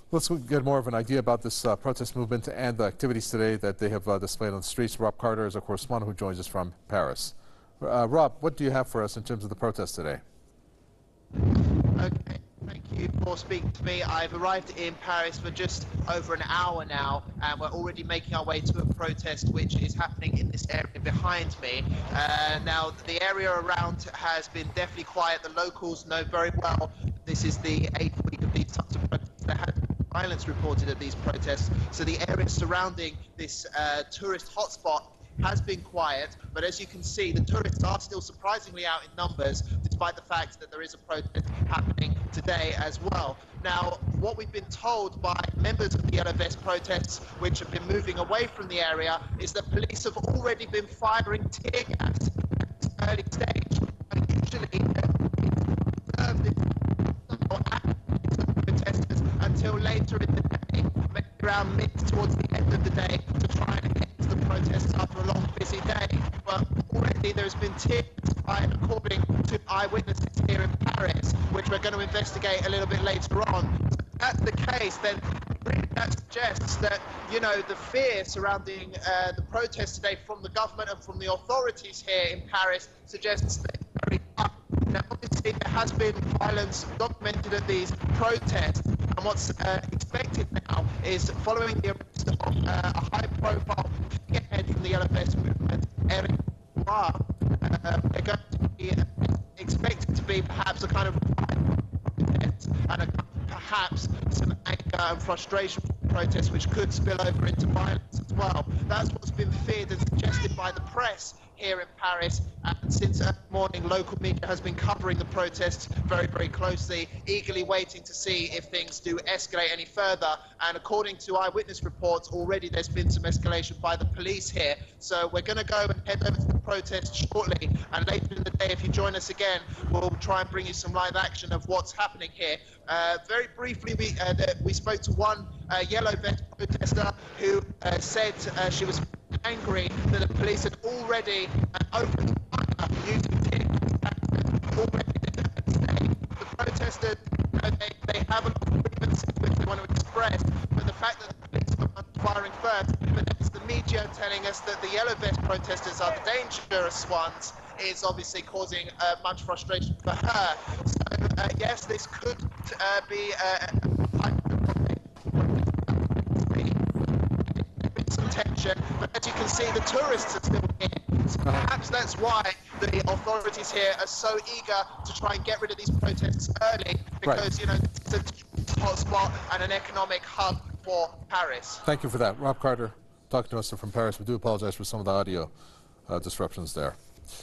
Let's get more of an idea about this protest movement and the activities today that they have displayed on the streets. Rob Carter is a correspondent who joins us from Paris. Rob, what do you have for us in terms of the protest today? Okay, thank you for speaking to me. I've arrived in Paris for just over an hour now, and we're already making our way to a protest which is happening in this area behind me. Now, the area around has been definitely quiet. The locals know very well this is the 8th week of these types of protests. There has been violence reported at these protests, so the area surrounding this tourist hotspot has been quiet, but as you can see, the tourists are still surprisingly out in numbers, despite the fact that there is a protest happening today as well. Now, what we've been told by members of the Yellow Vest protests, which have been moving away from the area, is that police have already been firing tear gas at this early stage. And usually, protesters until later in the day, maybe around mid towards the end of the day, to try and get to the protests after a long, busy day. But already there's been tear gas fired, according to eyewitnesses here in Paris, which we're going to investigate a little bit later on. So if that's the case, then really that suggests that, you know, the fear surrounding the protest today from the government and from the authorities here in Paris suggests that it's very up. Now, obviously, there has been violence documented at these protests, and what's expected now is, following the arrest of a high-profile figurehead from the Yellow Vest movement, Eric Noir, they're going to be expected to be perhaps a kind of protest and perhaps some anger and frustration protests which could spill over into violence as well. That's what's been feared and suggested by the press here in Paris, and since early morning, local media has been covering the protests very, very closely, eagerly waiting to see if things do escalate any further. And according to eyewitness reports, already there's been some escalation by the police here. So we're going to go and head over to the protest shortly, and later in the day, if you join us again, we'll try and bring you some live action of what's happening here. Very briefly, we spoke to one Yellow Vest protester who said she was angry that the police had already opened fire using tear gas already today. The protesters, they have a lot of grievances which they want to express, but the fact that the police are firing first, but it's the media telling us that the Yellow Vest protesters are the dangerous ones, is obviously causing much frustration for her. So yes, this could be some tension, but as you can see, the tourists are still here. So perhaps that's why the authorities here are so eager to try and get rid of these protests early, because, you know, it's a hotspot and an economic hub for Paris. Thank you for that. Rob Carter talking to us from Paris. We do apologize for some of the audio disruptions there.